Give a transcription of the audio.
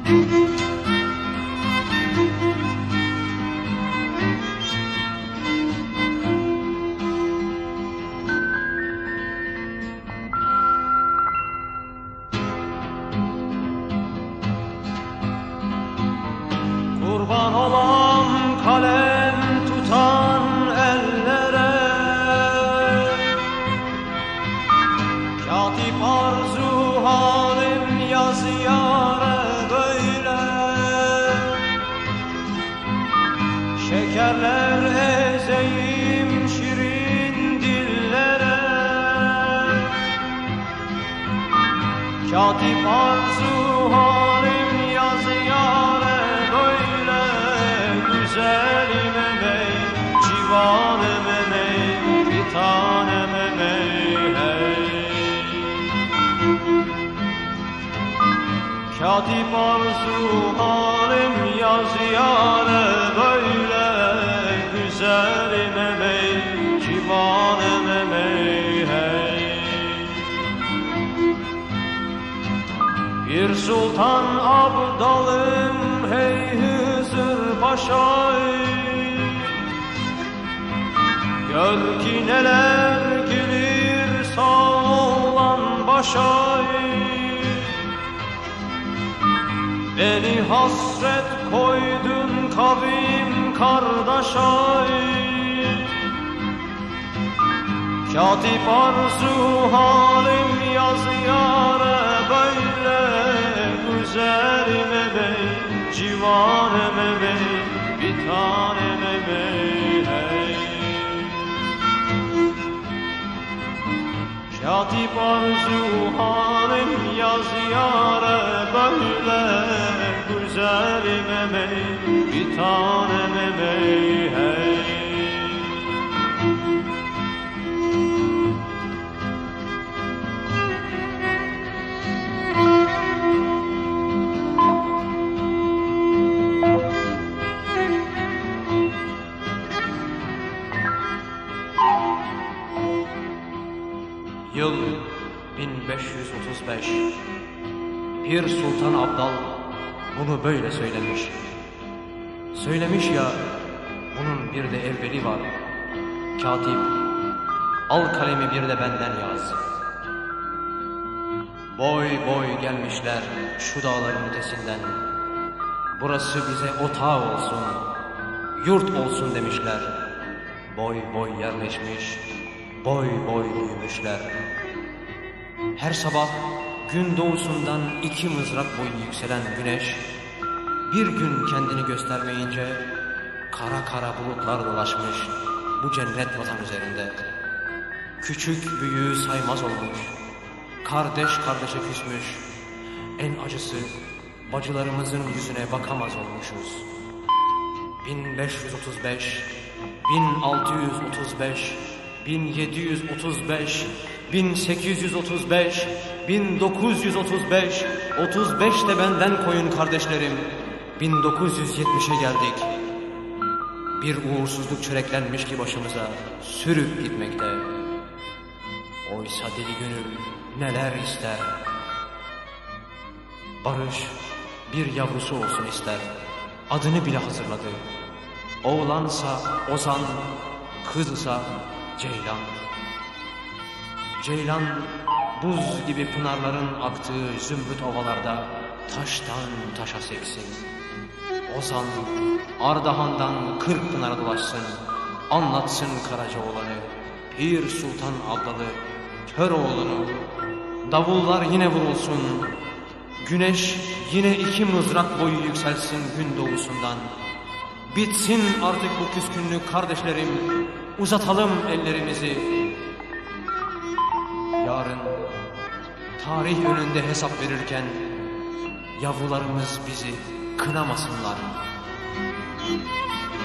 Kurban olan kalem tutan ellere, katip arzu halim yaz yâre böyle. Şekerler ezeyim şirin dillere, katip arzu halim yaz yâre böyle. Güzelim emey, civanım emey, bir tanem emey hey. Katip arzu halim yaz yâre böyle. Güzelim emey, civanım emey hey. Bir sultan abdalım hey Hızır Paşa'y, gör ki neler gelir sağ olan başa. Beni hasret koydun kavim kardeşa. Katip arzu halim yaz yâre böyle. Güzelim emey, civanım emey, bir tanem emey hey. Katip arzu halim yaz yâre böyle. Güzelim emey, bir tanem emey hey. Yıl 1535. Bir Sultan Abdal bunu böyle söylemiş. Söylemiş ya, bunun bir de evveli var. Katip, al kalemi bir de benden yaz. Boy boy gelmişler şu dağların ötesinden. Burası bize otağı olsun, yurt olsun demişler. Boy boy yerleşmiş, boy boy büyümüşler. Her sabah gün doğusundan 2 mızrak boyu yükselen güneş, bir gün kendini göstermeyince kara kara bulutlar dolaşmış bu cennet vatan üzerinde. Küçük büyüğü saymaz olmuş, kardeş kardeşe küsmüş. En acısı, bacılarımızın yüzüne bakamaz olmuşuz. 1535, 1635, 1735, 1835, 1935, 35 de benden koyun kardeşlerim. 1970'e geldik. Bir uğursuzluk çöreklenmiş ki başımıza sürüp gitmekte. Oysa deli gönül neler ister. Barış bir yavrusu olsun ister. Adını bile hazırladı. Oğlansa Ozan, kızsa Ceylan. Ceylan buz gibi pınarların aktığı zümrüt ovalarda taştan taşa seksin. Ozan Ardahan'dan Kırkpınar'a dolaşsın, anlatsın Karacaoğlan'ı, Pir Sultan Abdalı, Köroğlu'nu. Davullar yine vurulsun, güneş yine 2 mızrak boyu yükselsin gün doğusundan. Bitsin artık bu küskünlük kardeşlerim, uzatalım ellerimizi. Yarın tarih önünde hesap verirken yavrularımız bizi kınamasınlar.